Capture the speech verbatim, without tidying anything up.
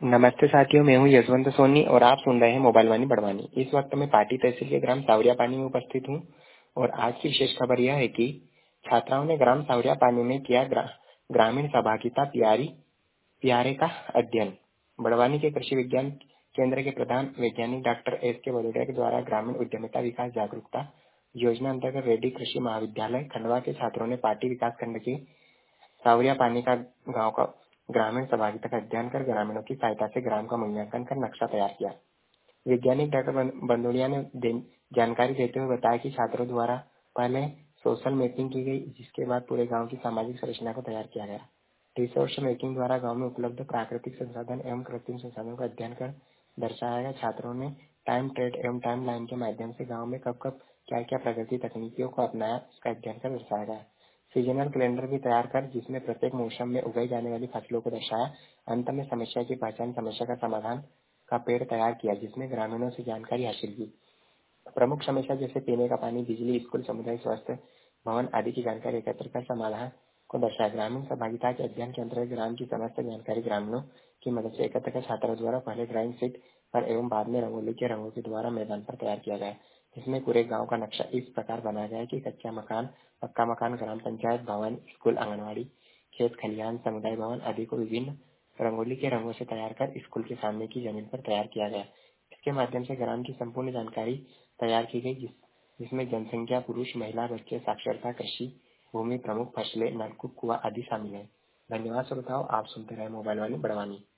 नमस्ते साथियों, मैं हूं यशवंत सोनी और आप सुन रहे हैं मोबाइल वाणी बड़वानी। इस वक्त मैं पाटी तहसील के ग्राम सावरिया पानी में उपस्थित हूं और आज की विशेष खबर यह है कि छात्राओं ने ग्राम सावरिया पानी में किया ग्रा, ग्रामीण सहभागिता प्यारी प्यारे का अध्ययन। बड़वानी के कृषि विज्ञान केंद्र के प्रधान वैज्ञानिक डॉक्टर एस के भदौरिया के द्वारा ग्रामीण उद्यमिता विकास जागरूकता योजना अंतर्गत रेड्डी कृषि महाविद्यालय खंडवा के छात्रों ने पाटी विकास खंड के सावरिया पानी का गांव का ग्रामीण सहभागिता का अध्ययन कर ग्रामीणों की सहायता से ग्राम का मूल्यांकन कर नक्शा तैयार किया। वैज्ञानिक डॉक्टर बंदोड़िया ने जानकारी देते हुए बताया कि छात्रों द्वारा पहले सोशल मैपिंग की गई, जिसके बाद पूरे गांव की सामाजिक संरचना को तैयार किया गया। रिसोर्स मैपिंग द्वारा गांव में उपलब्ध प्राकृतिक संसाधन एवं कृत्रिम संसाधनों का अध्ययन कर दर्शाया गया। छात्रों ने टाइम ट्रेड एवं टाइम लाइन के माध्यम से गाँव में कब कब क्या क्या प्रगति तकनीकियों को अपनाया, उसका अध्ययन कर दर्शाया गया। सीजनल कैलेंडर भी तैयार कर जिसमें प्रत्येक मौसम में उगाई जाने वाली फसलों को दर्शाया। अंत में समस्या की पहचान, समस्या का समाधान का पेड़ तैयार किया, जिसमें ग्रामीणों से जानकारी हासिल की। प्रमुख समस्या जैसे पीने का पानी, बिजली, स्कूल, समुदाय स्वास्थ्य भवन आदि की जानकारी एकत्र कर समाधान को दर्शाया। ग्रामीण सहभागिता के अध्ययन के अंतर्गत ग्राम की समस्त जानकारी ग्रामीणों की मदद से एकत्र कर छात्रों द्वारा पहले ड्राइंग शीट पर एवं बाद में रंगोली के रंगों के द्वारा मैदान पर तैयार किया गया, जिसमें पूरे गांव का नक्शा इस प्रकार बनाया गया कि कच्चा मकान, पक्का मकान, ग्राम पंचायत भवन, स्कूल, आंगनबाड़ी, खेत खलिहान, समुदाय भवन आदि को विभिन्न रंगोली के रंगों से तैयार कर स्कूल के सामने की जमीन पर तैयार किया गया। इसके माध्यम से ग्राम की संपूर्ण जानकारी तैयार की गई, जिस, जिसमें जनसंख्या, पुरुष, महिला, बच्चे, साक्षरता, कृषि भूमि, प्रमुख फसलें, नलकूप, कुआं आदि शामिल है। धन्यवाद श्रोताओं, आप सुनते रहे मोबाइल वाणी बड़वानी।